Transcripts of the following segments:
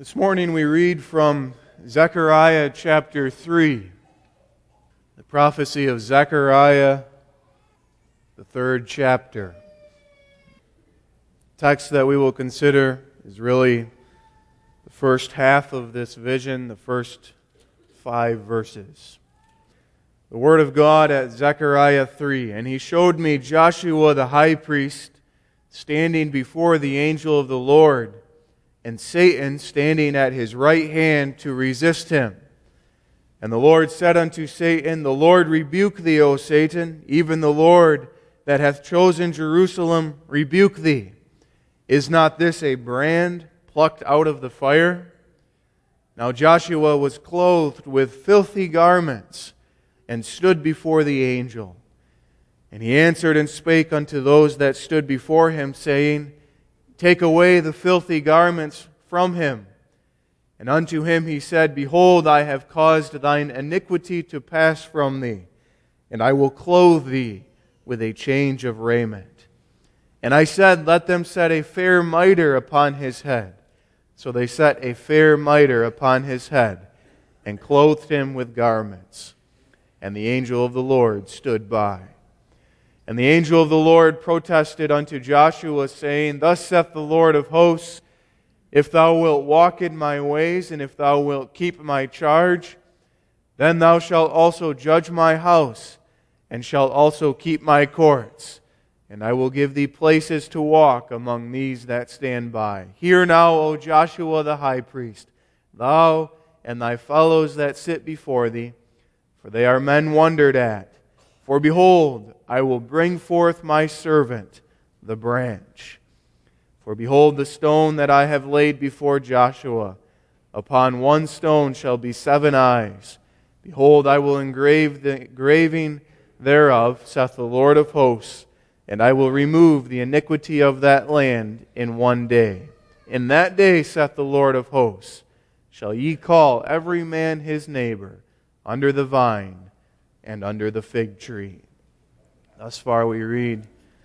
This morning we read from Zechariah chapter 3, the prophecy of Zechariah, the third chapter. The text that we will consider is really the first half of this vision, the first 5 verses. The Word of God at Zechariah 3, "And he showed me Joshua the high priest standing before the angel of the Lord, and Satan standing at his right hand to resist him. And the Lord said unto Satan, The Lord rebuke thee, O Satan, even the Lord that hath chosen Jerusalem rebuke thee. Is not this a brand plucked out of the fire? Now Joshua was clothed with filthy garments, and stood before the angel. And he answered and spake unto those that stood before him, saying, Take away the filthy garments from him. And unto him he said, Behold, I have caused thine iniquity to pass from thee, and I will clothe thee with a change of raiment. And I said, Let them set a fair mitre upon his head. So they set a fair mitre upon his head, and clothed him with garments. And the angel of the Lord stood by. And the angel of the Lord protested unto Joshua, saying, Thus saith the Lord of hosts, If thou wilt walk in my ways, and if thou wilt keep my charge, then thou shalt also judge my house, and shalt also keep my courts. And I will give thee places to walk among these that stand by. Hear now, O Joshua the high priest, thou and thy fellows that sit before thee, for they are men wondered at. For behold, I will bring forth my servant, the branch. For behold, the stone that I have laid before Joshua, upon one stone shall be 7 eyes. Behold, I will engrave the engraving thereof, saith the Lord of hosts, and I will remove the iniquity of that land in one day. In that day, saith the Lord of hosts, shall ye call every man his neighbor under the vine and under the fig tree." Thus far we read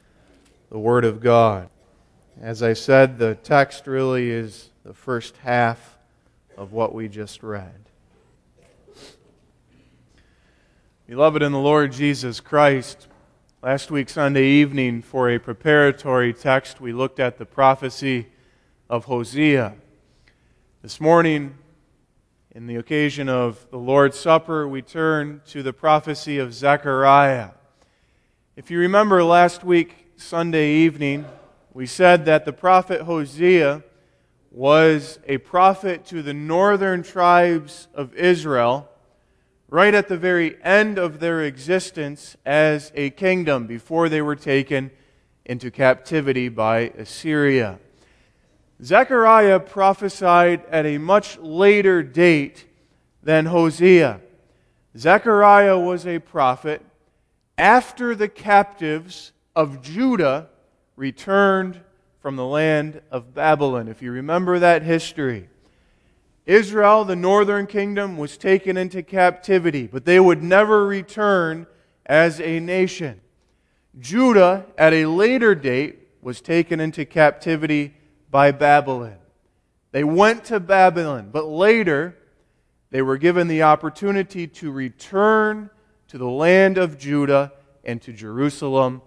the Word of God. As I said, the text really is the first half of what we just read. Beloved in the Lord Jesus Christ, last week Sunday evening for a preparatory text we looked at the prophecy of Hosea. This morning, in the occasion of the Lord's Supper, we turn to the prophecy of Zechariah. If you remember last week, Sunday evening, we said that the prophet Hosea was a prophet to the northern tribes of Israel right at the very end of their existence as a kingdom before they were taken into captivity by Assyria. Zechariah prophesied at a much later date than Hosea. Zechariah was a prophet after the captives of Judah returned from the land of Babylon. If you remember that history, Israel, the northern kingdom, was taken into captivity, but they would never return as a nation. Judah, at a later date, was taken into captivity by Babylon. They went to Babylon, but later they were given the opportunity to return to the land of Judah and to Jerusalem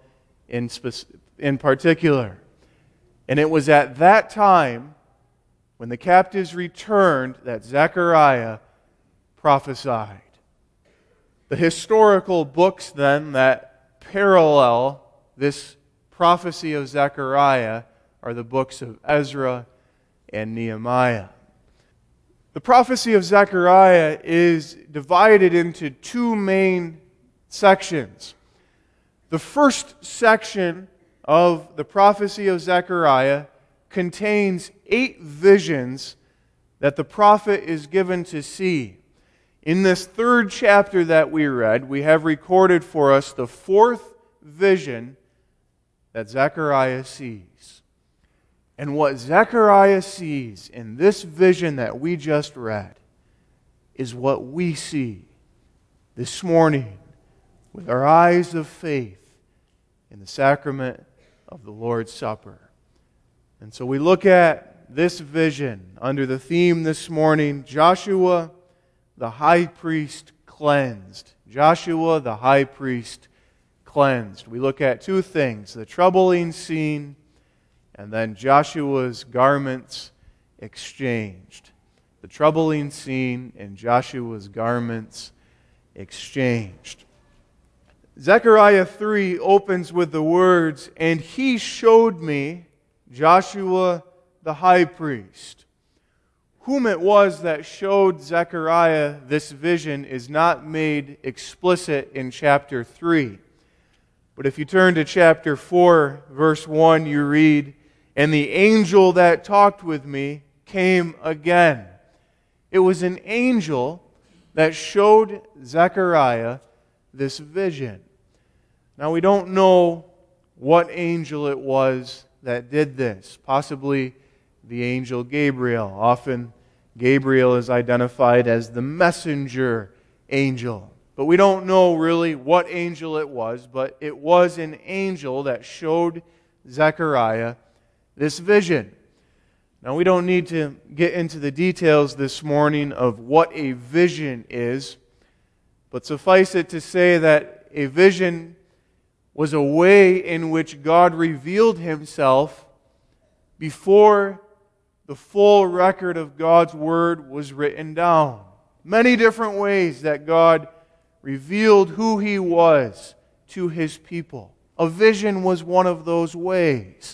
in particular. And it was at that time, when the captives returned, that Zechariah prophesied. The historical books then that parallel this prophecy of Zechariah are the books of Ezra and Nehemiah. The prophecy of Zechariah is divided into 2 main sections. The first section of the prophecy of Zechariah contains 8 visions that the prophet is given to see. In this 3rd chapter that we read, we have recorded for us the 4th vision that Zechariah sees. And what Zechariah sees in this vision that we just read is what we see this morning with our eyes of faith in the sacrament of the Lord's Supper. And so we look at this vision under the theme this morning, Joshua the high priest cleansed. Joshua the high priest cleansed. We look at two things, the troubling scene and then Joshua's garments exchanged. The troubling scene and Joshua's garments exchanged. Zechariah 3 opens with the words, "And he showed me Joshua the high priest." Whom it was that showed Zechariah this vision is not made explicit in chapter 3. But if you turn to chapter 4, verse 1, you read, "And the angel that talked with me came again." It was an angel that showed Zechariah this vision. Now we don't know what angel it was that did this. Possibly the angel Gabriel. Often Gabriel is identified as the messenger angel. But we don't know really what angel it was, but it was an angel that showed Zechariah this vision. Now we don't need to get into the details this morning of what a vision is, but suffice it to say that a vision was a way in which God revealed Himself before the full record of God's Word was written down. Many different ways that God revealed who He was to His people. A vision was one of those ways.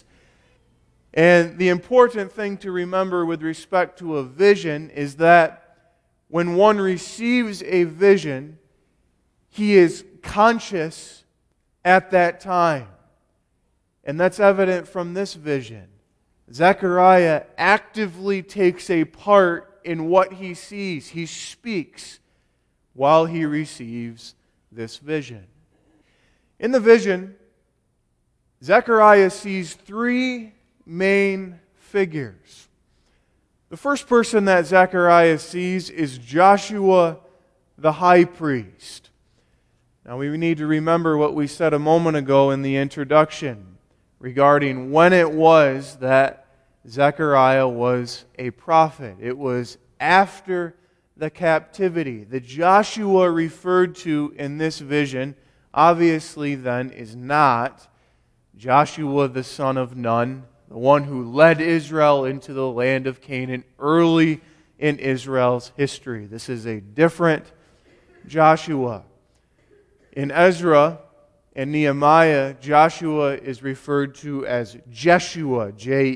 And the important thing to remember with respect to a vision is that when one receives a vision, he is conscious at that time. And that's evident from this vision. Zechariah actively takes a part in what he sees. He speaks while he receives this vision. In the vision, Zechariah sees three main figures. The first person that Zechariah sees is Joshua the high priest. Now we need to remember what we said a moment ago in the introduction regarding when it was that Zechariah was a prophet. It was after the captivity. The Joshua referred to in this vision obviously then is not Joshua the son of Nun, the one who led Israel into the land of Canaan early in Israel's history. This is a different Joshua. In Ezra and Nehemiah, Joshua is referred to as Jeshua,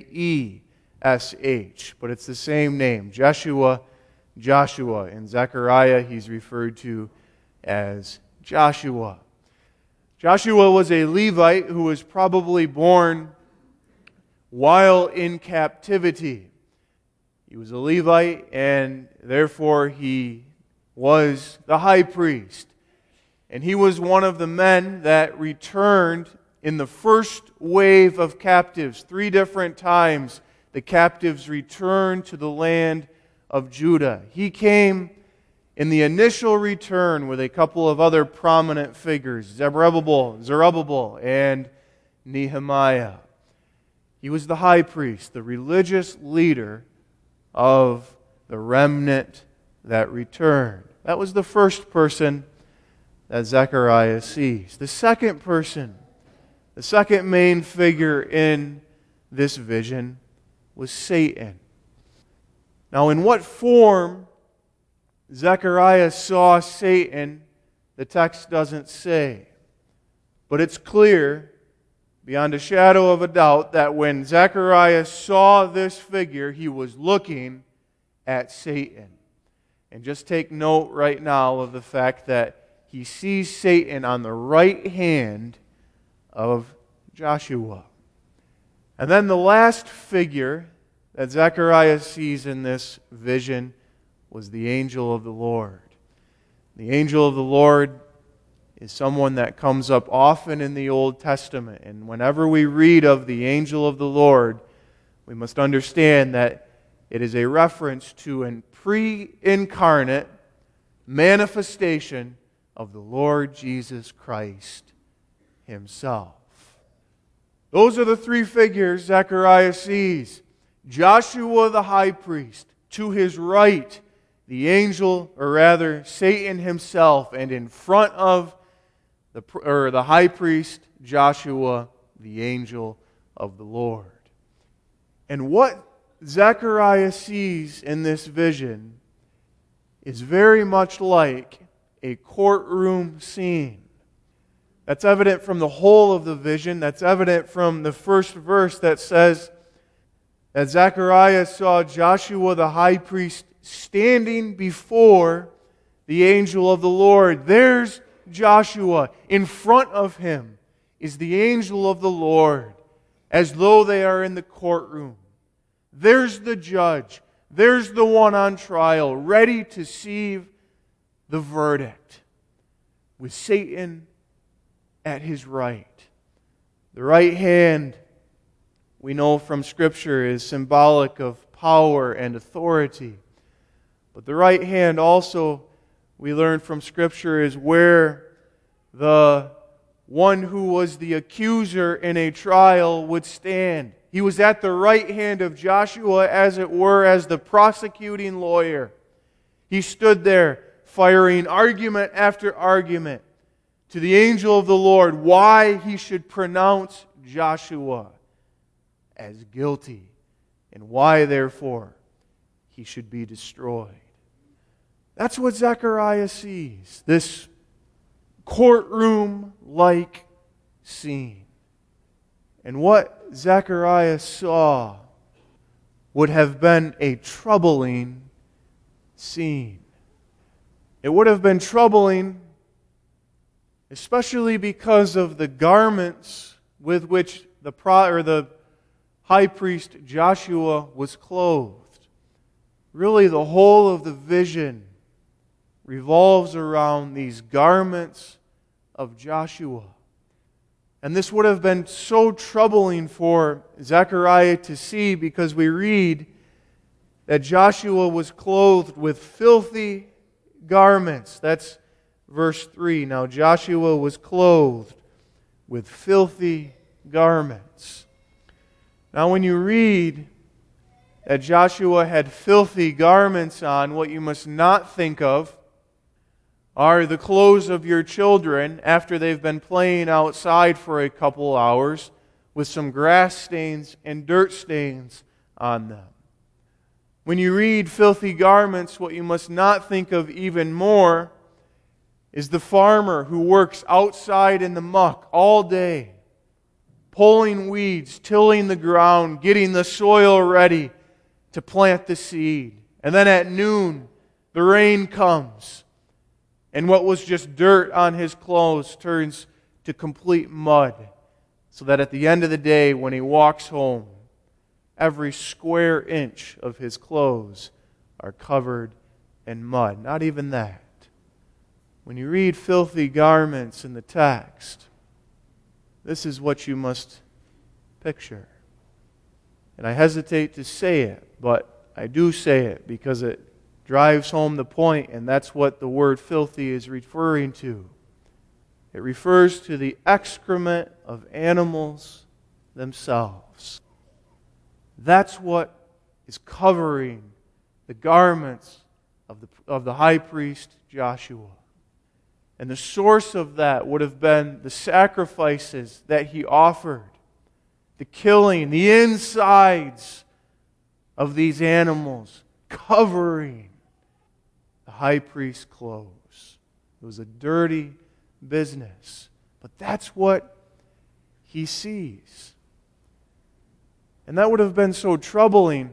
J-E-S-H, but it's the same name, Jeshua, Joshua. In Zechariah, he's referred to as Joshua. Joshua was a Levite who was probably born while in captivity. He was a Levite, and therefore he was the high priest. And he was one of the men that returned in the first wave of captives. 3 different times the captives returned to the land of Judah. He came in the initial return with a couple of other prominent figures, Zerubbabel and Nehemiah. He was the high priest, the religious leader of the remnant that returned. That was the first person that Zechariah sees. The second person, the second main figure in this vision was Satan. Now, in what form Zechariah saw Satan, the text doesn't say. But it's clear, beyond a shadow of a doubt, that when Zechariah saw this figure, he was looking at Satan. And just take note right now of the fact that he sees Satan on the right hand of Joshua. And then the last figure that Zechariah sees in this vision was the angel of the Lord. The angel of the Lord is someone that comes up often in the Old Testament. And whenever we read of the angel of the Lord, we must understand that it is a reference to a pre-incarnate manifestation of the Lord Jesus Christ Himself. Those are the 3 figures Zechariah sees. Joshua the high priest, to his right, the angel, or rather Satan himself, and in front of the high priest, Joshua, the angel of the Lord. And what Zechariah sees in this vision is very much like a courtroom scene. That's evident from the whole of the vision. That's evident from the first verse that says that Zechariah saw Joshua the high priest standing before the angel of the Lord. There's Joshua. In front of him is the angel of the Lord, as though they are in the courtroom. There's the judge. There's the one on trial, ready to receive the verdict, with Satan at his right. The right hand, we know from Scripture, is symbolic of power and authority. But the right hand also, we learn from Scripture, is where the one who was the accuser in a trial would stand. He was at the right hand of Joshua, as it were, as the prosecuting lawyer. He stood there, firing argument after argument to the angel of the Lord why he should pronounce Joshua as guilty and why, therefore, he should be destroyed. That's what Zechariah sees, this courtroom-like scene. And what Zechariah saw would have been a troubling scene. It would have been troubling, especially because of the garments with which the high priest Joshua was clothed. Really, the whole of the vision revolves around these garments of Joshua. And this would have been so troubling for Zechariah to see, because we read that Joshua was clothed with filthy garments. That's verse 3. Now Joshua was clothed with filthy garments. Now when you read that Joshua had filthy garments on, what you must not think of are the clothes of your children after they've been playing outside for a couple hours with some grass stains and dirt stains on them. When you read filthy garments, what you must not think of even more is the farmer who works outside in the muck all day, pulling weeds, tilling the ground, getting the soil ready to plant the seed. And then at noon, the rain comes, and what was just dirt on his clothes turns to complete mud, so that at the end of the day, when he walks home, every square inch of his clothes are covered in mud. Not even that. When you read filthy garments in the text, this is what you must picture. And I hesitate to say it, but I do say it because it drives home the point, and that's what the word filthy is referring to. It refers to the excrement of animals themselves. That's what is covering the garments of the high priest Joshua. And the source of that would have been the sacrifices that he offered, the killing, the insides of these animals covering the high priest's clothes. It was a dirty business. But that's what he sees. And that would have been so troubling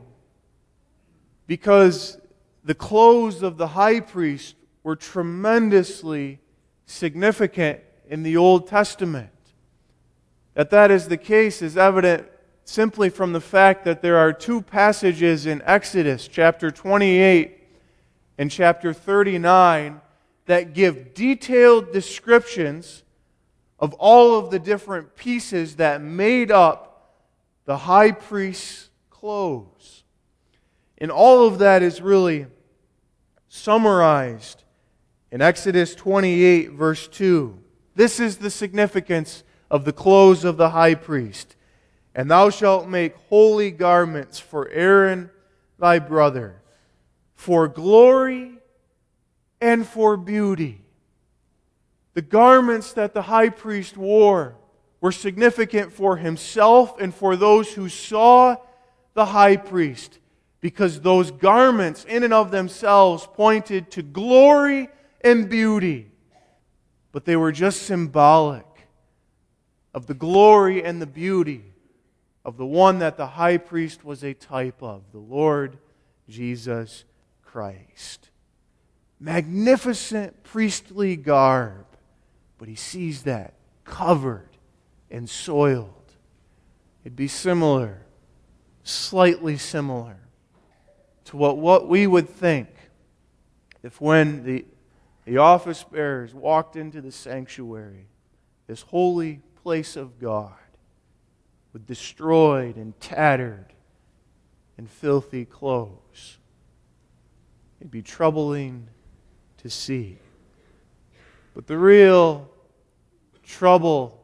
because the clothes of the high priest were tremendously significant in the Old Testament. That is the case is evident simply from the fact that there are two passages in Exodus chapter 28 and chapter 39 that give detailed descriptions of all of the different pieces that made up the high priest's clothes. And all of that is really summarized in Exodus 28 verse 2. This is the significance of the clothes of the high priest. And thou shalt make holy garments for Aaron thy brother, for glory and for beauty. The garments that the high priest wore were significant for himself and for those who saw the high priest, because those garments in and of themselves pointed to glory and beauty. But they were just symbolic of the glory and the beauty of the one that the high priest was a type of, the Lord Jesus Christ. Magnificent priestly garb, but he sees that covered and soiled. It'd be similar, slightly similar, to what we would think if when the office bearers walked into the sanctuary, this holy place of God, with destroyed and tattered and filthy clothes. It'd be troubling to see. But the real trouble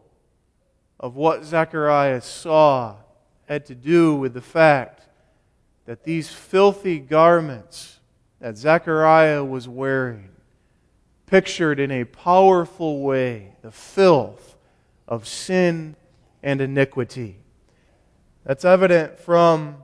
of what Zechariah saw had to do with the fact that these filthy garments that Zechariah was wearing pictured in a powerful way the filth of sin and iniquity. That's evident from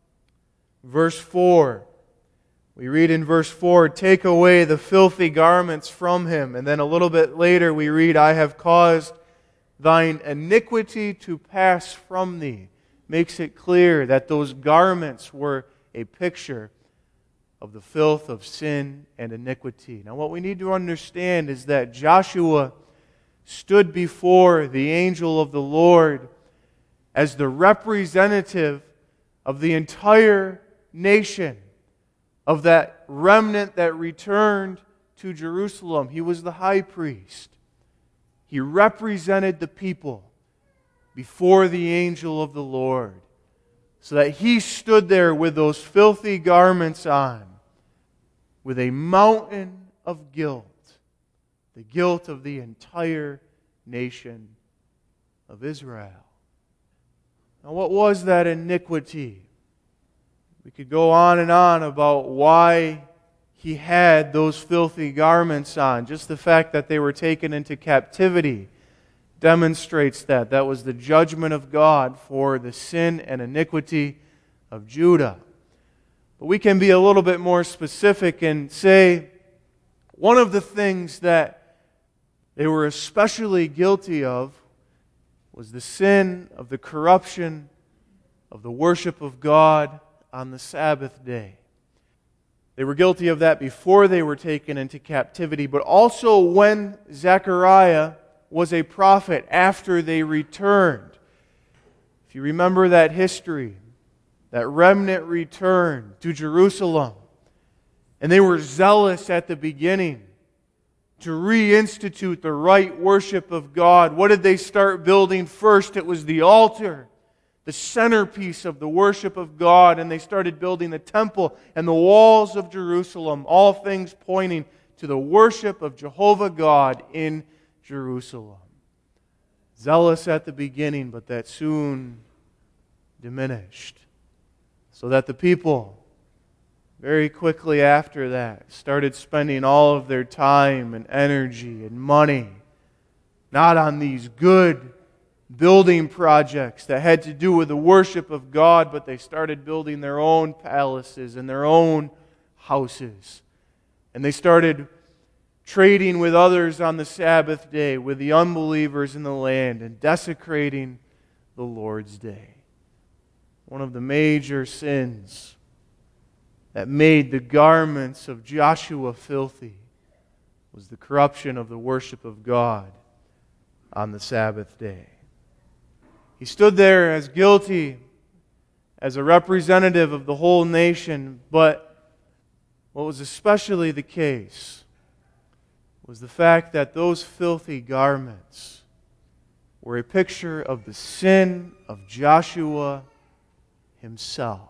verse 4. We read in verse 4, "Take away the filthy garments from him." And then a little bit later we read, "I have caused thine iniquity to pass from thee." Makes it clear that those garments were a picture of the filth of sin and iniquity. Now what we need to understand is that Joshua stood before the angel of the Lord as the representative of the entire nation, of that remnant that returned to Jerusalem. He was the high priest. He represented the people before the angel of the Lord, so that he stood there with those filthy garments on, with a mountain of guilt, the guilt of the entire nation of Israel. Now, what was that iniquity? We could go on and on about why he had those filthy garments on. Just the fact that they were taken into captivity demonstrates that. That was the judgment of God for the sin and iniquity of Judah. But we can be a little bit more specific and say one of the things that they were especially guilty of was the sin of the corruption of the worship of God on the Sabbath day. They were guilty of that before they were taken into captivity, but also when Zechariah was a prophet after they returned. If you remember that history, that remnant returned to Jerusalem, and they were zealous at the beginning to reinstitute the right worship of God. What did they start building first? It was the altar, the centerpiece of the worship of God, and they started building the temple and the walls of Jerusalem, all things pointing to the worship of Jehovah God in Jerusalem. Zealous at the beginning, but that soon diminished, so that the people very quickly after that started spending all of their time and energy and money not on these good building projects that had to do with the worship of God, but they started building their own palaces and their own houses. And they started trading with others on the Sabbath day, with the unbelievers in the land, and desecrating the Lord's day. One of the major sins that made the garments of Joshua filthy was the corruption of the worship of God on the Sabbath day. He stood there as guilty, as a representative of the whole nation, but what was especially the case was the fact that those filthy garments were a picture of the sin of Joshua himself.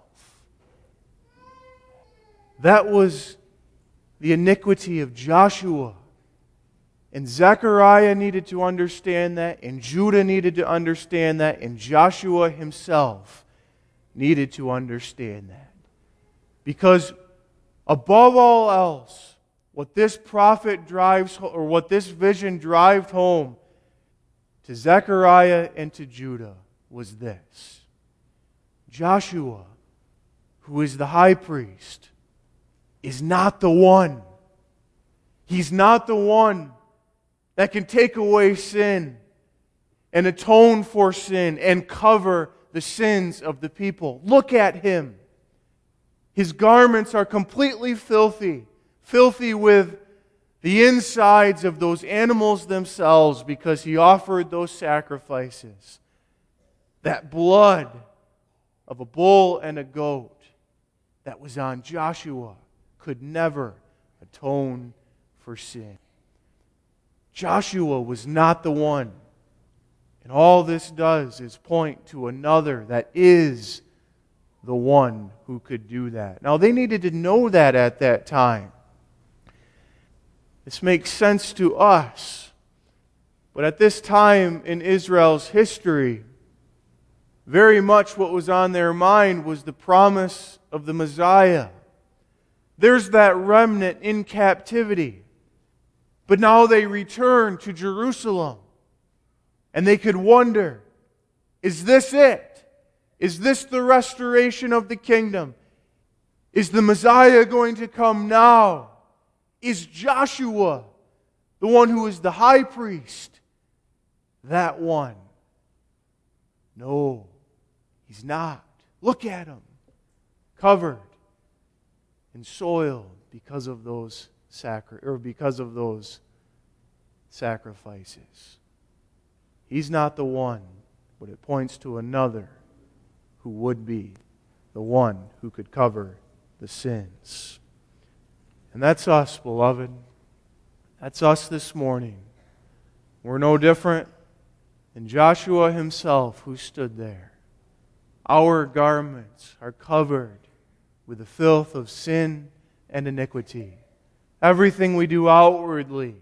That was the iniquity of Joshua And Zechariah needed to understand that, and Judah needed to understand that, and Joshua himself needed to understand that. Because above all else, what this prophet drives, or what this vision drives home to Zechariah and to Judah was this: Joshua, who is the high priest, is not the one. He's not the one that can take away sin and atone for sin and cover the sins of the people. Look at him. His garments are completely filthy, filthy with the insides of those animals themselves, because he offered those sacrifices. That blood of a bull and a goat that was on Joshua could never atone for sin. Joshua was not the one. And all this does is point to another that is the one who could do that. Now, they needed to know that at that time. This makes sense to us. But at this time in Israel's history, very much what was on their mind was the promise of the Messiah. There's that remnant in captivity. But now they return to Jerusalem. And they could wonder, is this it? Is this the restoration of the kingdom? Is the Messiah going to come now? Is Joshua, the one who is the high priest, that one? No, he's not. Look at him, covered in soil because of those sacrifices. He's not the one, but it points to another who would be the one who could cover the sins. And that's us, beloved. That's us this morning. We're no different than Joshua himself who stood there. Our garments are covered with the filth of sin and iniquity. Everything we do outwardly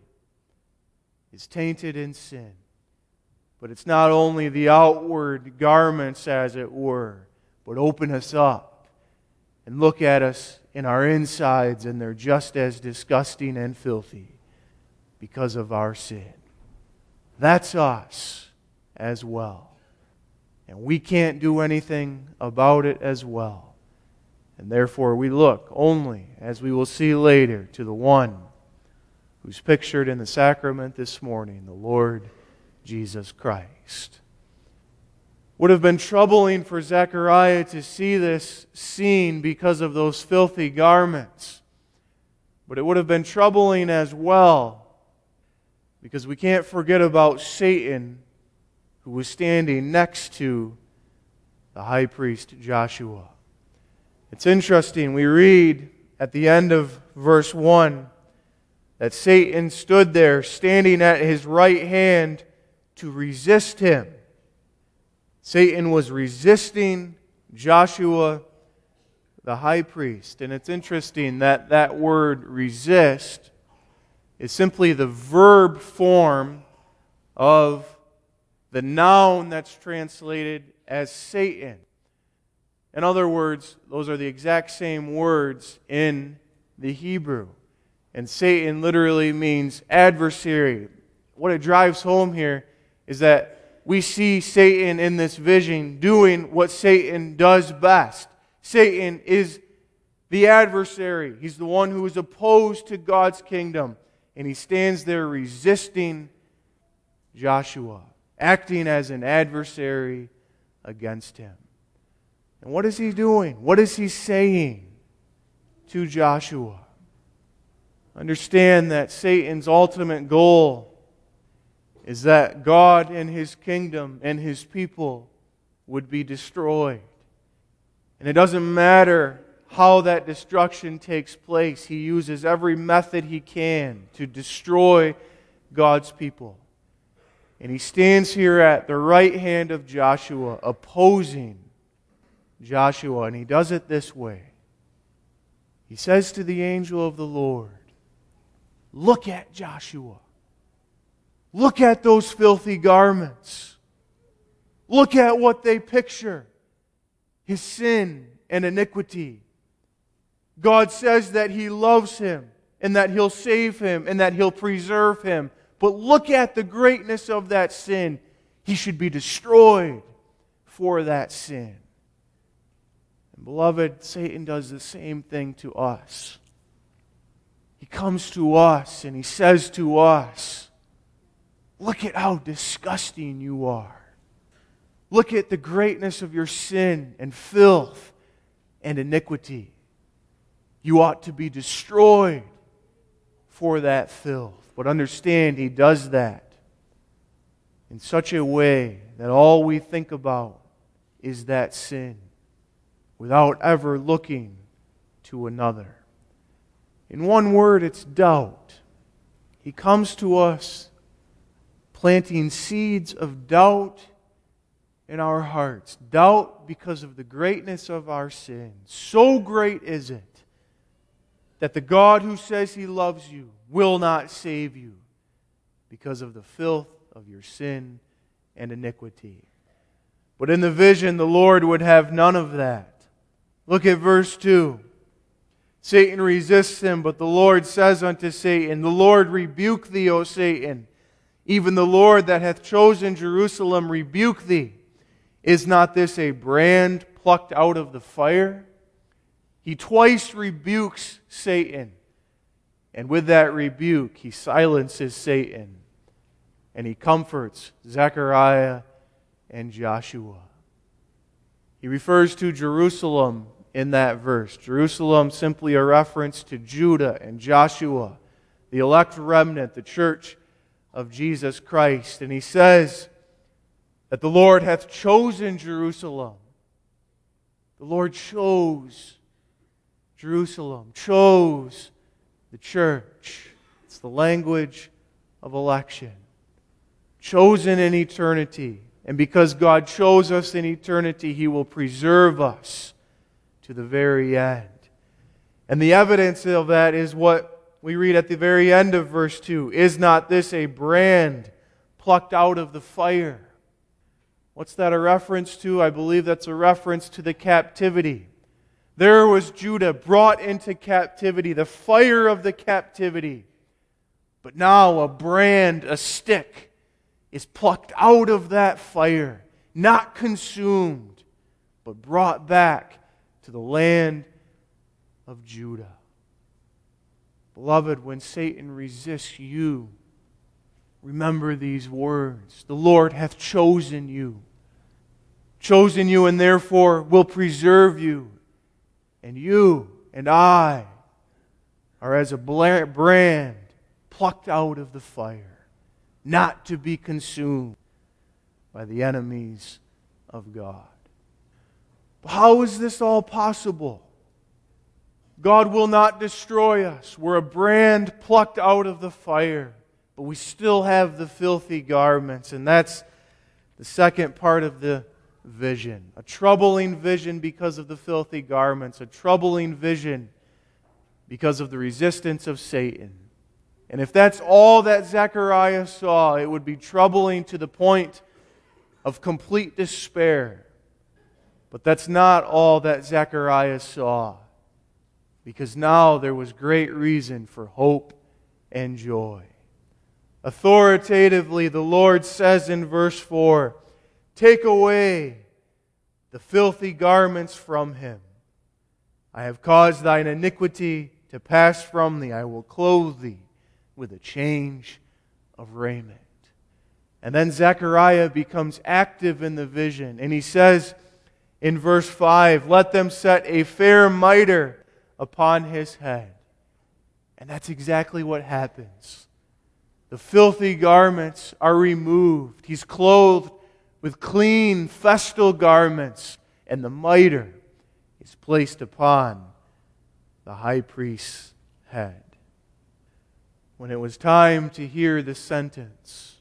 is tainted in sin. But it's not only the outward garments, as it were, but open us up and look at us in our insides, and they're just as disgusting and filthy because of our sin. That's us as well. And we can't do anything about it as well. And therefore we look only, as we will see later, to the one who's pictured in the sacrament this morning, the Lord Jesus Christ. Would have been troubling for Zechariah to see this scene because of those filthy garments. But it would have been troubling as well, because we can't forget about Satan, who was standing next to the high priest Joshua. It's interesting, we read at the end of verse 1 that Satan stood there standing at his right hand to resist him. Satan was resisting Joshua, the high priest. And it's interesting that that word resist is simply the verb form of the noun that's translated as Satan. In other words, those are the exact same words in the Hebrew. And Satan literally means adversary. What it drives home here is that we see Satan in this vision doing what Satan does best. Satan is the adversary. He's the one who is opposed to God's kingdom. And he stands there resisting Joshua, acting as an adversary against him. And what is he doing? What is he saying to Joshua? Understand that Satan's ultimate goal is that God and His kingdom and His people would be destroyed. And it doesn't matter how that destruction takes place. He uses every method he can to destroy God's people. And he stands here at the right hand of Joshua, opposing Joshua, and he does it this way. He says to the angel of the Lord, "Look at Joshua. Look at those filthy garments. Look at what they picture. His sin and iniquity. God says that He loves him and that He'll save him and that He'll preserve him. But look at the greatness of that sin. He should be destroyed for that sin. And beloved, Satan does the same thing to us. He comes to us and he says to us, look at how disgusting you are. Look at the greatness of your sin and filth and iniquity. You ought to be destroyed for that filth. But understand, he does that in such a way that all we think about is that sin, without ever looking to another. In one word, it's doubt. He comes to us planting seeds of doubt in our hearts. Doubt because of the greatness of our sin. So great is it that the God who says He loves you will not save you because of the filth of your sin and iniquity. But in the vision, the Lord would have none of that. Look at verse 2. Satan resists him, but the Lord says unto Satan, the Lord rebuke thee, O Satan. Even the Lord that hath chosen Jerusalem rebuke thee. Is not this a brand plucked out of the fire? He twice rebukes Satan. And with that rebuke, he silences Satan. And he comforts Zechariah and Joshua. He refers to Jerusalem in that verse. Jerusalem simply a reference to Judah and Joshua, the elect remnant, the church of Jesus Christ. And he says that the Lord hath chosen Jerusalem. The Lord chose Jerusalem, chose the church. It's the language of election. Chosen in eternity. And because God chose us in eternity, He will preserve us to the very end. And the evidence of that is what we read at the very end of verse 2. Is not this a brand plucked out of the fire? What's that a reference to? I believe that's a reference to the captivity. There was Judah brought into captivity, the fire of the captivity. But now a brand, a stick, is plucked out of that fire, not consumed, but brought back to the land of Judah. Beloved, when Satan resists you, remember these words. The Lord hath chosen you. Chosen you and therefore will preserve you. And you and I are as a brand plucked out of the fire, not to be consumed by the enemies of God. But how is this all possible? God will not destroy us. We're a brand plucked out of the fire, but we still have the filthy garments. And that's the second part of the vision. A troubling vision because of the filthy garments. A troubling vision because of the resistance of Satan. And if that's all that Zechariah saw, it would be troubling to the point of complete despair. But that's not all that Zechariah saw. Because now there was great reason for hope and joy. Authoritatively, the Lord says in verse 4, take away the filthy garments from him. I have caused thine iniquity to pass from thee. I will clothe thee with a change of raiment. And then Zechariah becomes active in the vision. And he says in verse 5, let them set a fair mitre upon his head. And that's exactly what happens. The filthy garments are removed. He's clothed with clean, festal garments, and the mitre is placed upon the high priest's head. When it was time to hear the sentence,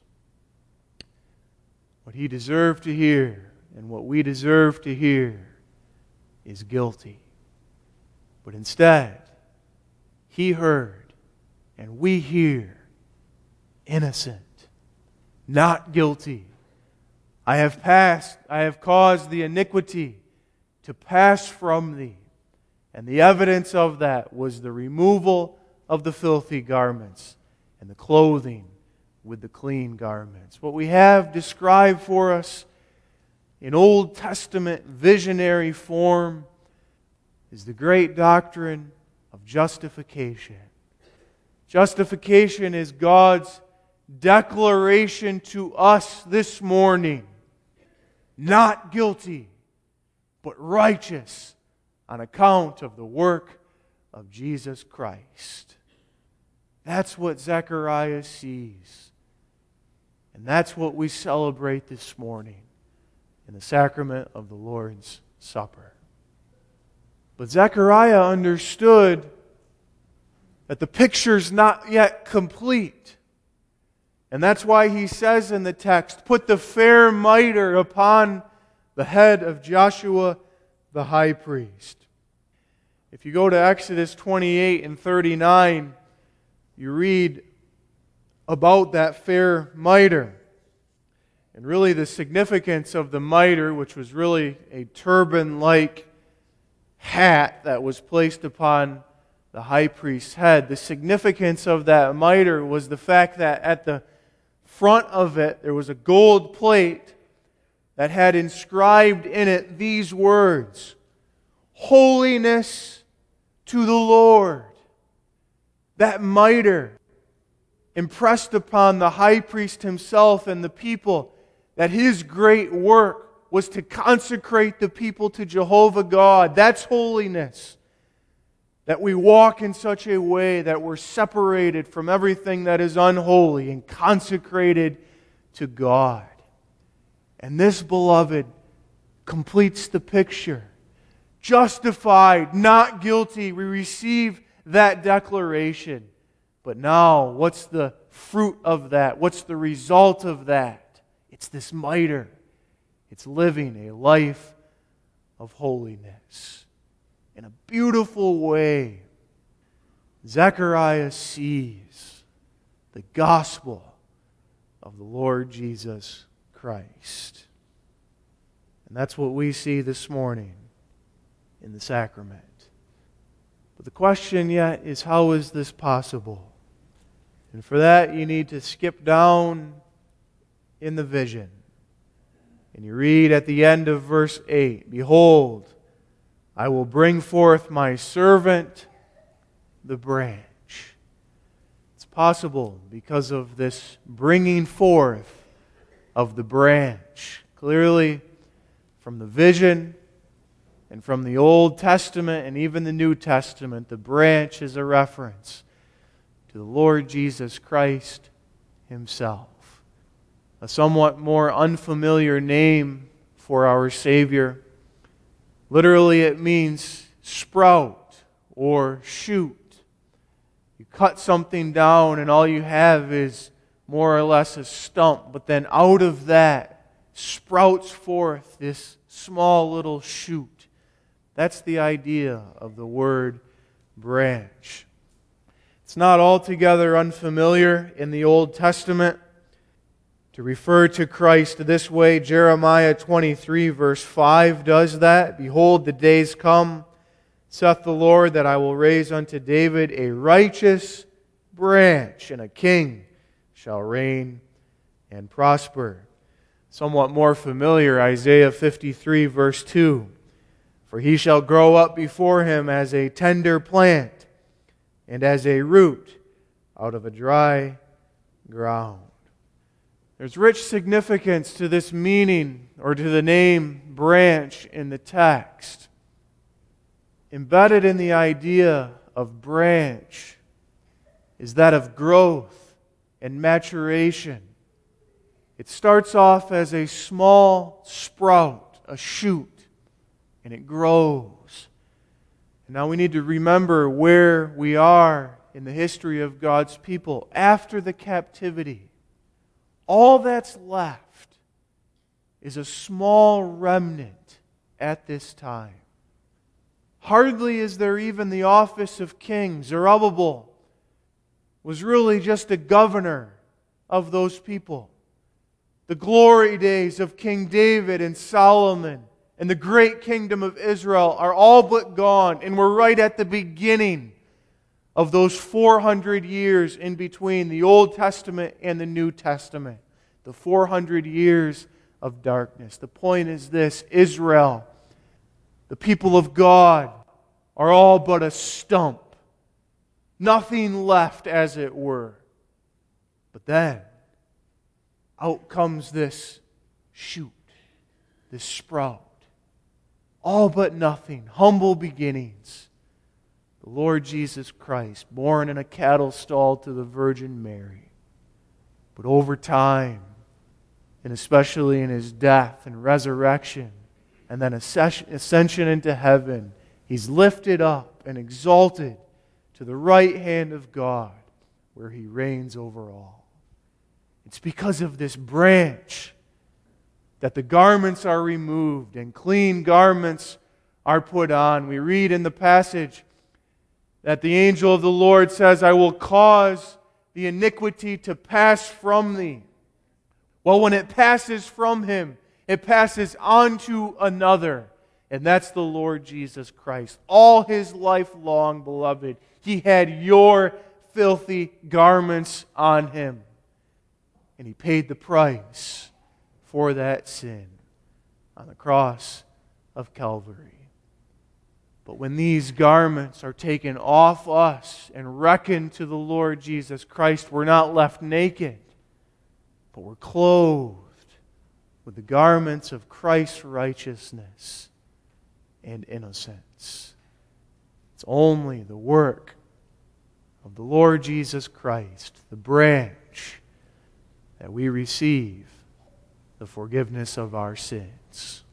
what he deserved to hear and what we deserve to hear is guilty. But instead, he heard and we hear innocent. not guilty. I have caused the iniquity to pass from thee. And the evidence of that was the removal of the filthy garments and the clothing with the clean garments. What we have described for us in Old Testament visionary form is the great doctrine of justification. Justification is God's declaration to us this morning, not guilty, but righteous on account of the work of Jesus Christ. That's what Zechariah sees. And that's what we celebrate this morning in the sacrament of the Lord's Supper. But Zechariah understood that the picture's not yet complete. And that's why he says in the text, put the fair mitre upon the head of Joshua the high priest. If you go to Exodus 28 and 39, you read about that fair mitre. And really the significance of the mitre, which was really a turban-like hat that was placed upon the high priest's head. The significance of that mitre was the fact that at the front of it there was a gold plate that had inscribed in it these words, "Holiness to the Lord." That mitre impressed upon the high priest himself and the people that his great work was to consecrate the people to Jehovah God. That's holiness. That we walk in such a way that we're separated from everything that is unholy and consecrated to God. And this, beloved, completes the picture. Justified, not guilty, we receive that declaration. But now, what's the fruit of that? What's the result of that? It's this mitre. It's living a life of holiness. In a beautiful way, Zechariah sees the gospel of the Lord Jesus Christ. And that's what we see this morning in the sacrament. But the question yet is, how is this possible? And for that, you need to skip down in the vision. And you read at the end of verse 8, "Behold, I will bring forth my servant, the branch." It's possible because of this bringing forth of the branch. Clearly, from the vision and from the Old Testament and even the New Testament, the branch is a reference to the Lord Jesus Christ Himself. A somewhat more unfamiliar name for our Savior. Literally, it means sprout or shoot. You cut something down and all you have is more or less a stump, but then out of that sprouts forth this small little shoot. That's the idea of the word branch. It's not altogether unfamiliar in the Old Testament to refer to Christ this way. Jeremiah 23 verse 5 does that. "Behold, the days come, saith the Lord, that I will raise unto David a righteous branch, and a king shall reign and prosper." Somewhat more familiar, Isaiah 53 verse 2. "For he shall grow up before him as a tender plant, and as a root out of a dry ground." There's rich significance to this meaning, or to the name branch in the text. Embedded in the idea of branch is that of growth and maturation. It starts off as a small sprout, a shoot, and it grows. And now we need to remember where we are in the history of God's people after the captivity. All that's left is a small remnant at this time. Hardly is there even the office of king. Zerubbabel was really just a governor of those people. The glory days of King David and Solomon and the great kingdom of Israel are all but gone, and we're right at the beginning of those 400 years in between the Old Testament and the New Testament. The 400 years of darkness. The point is this: Israel, the people of God, are all but a stump. Nothing left, as it were. But then, out comes this shoot, this sprout. All but nothing. Humble beginnings. The Lord Jesus Christ, born in a cattle stall to the Virgin Mary. But over time, and especially in His death and resurrection, and then ascension into heaven, He's lifted up and exalted to the right hand of God, where He reigns over all. It's because of this branch that the garments are removed and clean garments are put on. We read in the passage that the angel of the Lord says, "I will cause the iniquity to pass from thee." Well, when it passes from him, it passes on to another. And that's the Lord Jesus Christ. All His life long, beloved, He had your filthy garments on Him. And He paid the price for that sin on the cross of Calvary. But when these garments are taken off us and reckoned to the Lord Jesus Christ, we're not left naked, but we're clothed with the garments of Christ's righteousness and innocence. It's only the work of the Lord Jesus Christ, the branch, that we receive the forgiveness of our sins.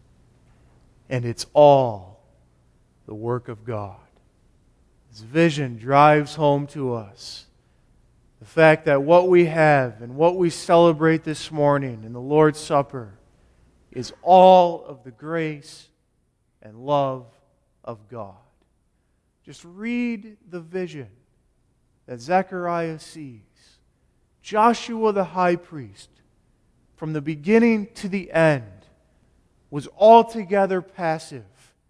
And it's all the work of God. This vision drives home to us the fact that what we have and what we celebrate this morning in the Lord's Supper is all of the grace and love of God. Just read the vision that Zechariah sees. Joshua the high priest, from the beginning to the end, was altogether passive.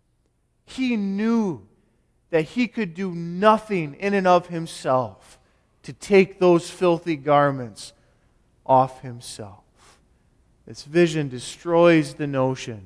He knew that he could do nothing in and of himself to take those filthy garments off himself. This vision destroys the notion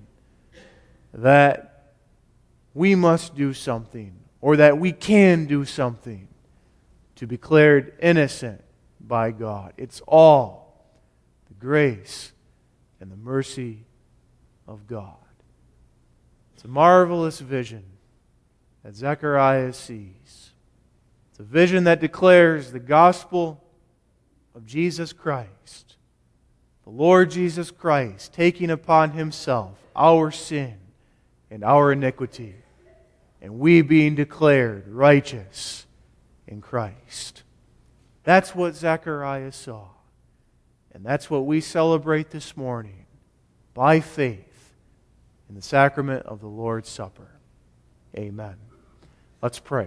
that we must do something or that we can do something to be declared innocent by God. It's all the grace and the mercy of God. It's a marvelous vision that Zechariah sees. It's a vision that declares the gospel of Jesus Christ. The Lord Jesus Christ taking upon Himself our sin and our iniquity, and we being declared righteous in Christ. That's what Zechariah saw. And that's what we celebrate this morning by faith in the sacrament of the Lord's Supper. Amen. Let's pray.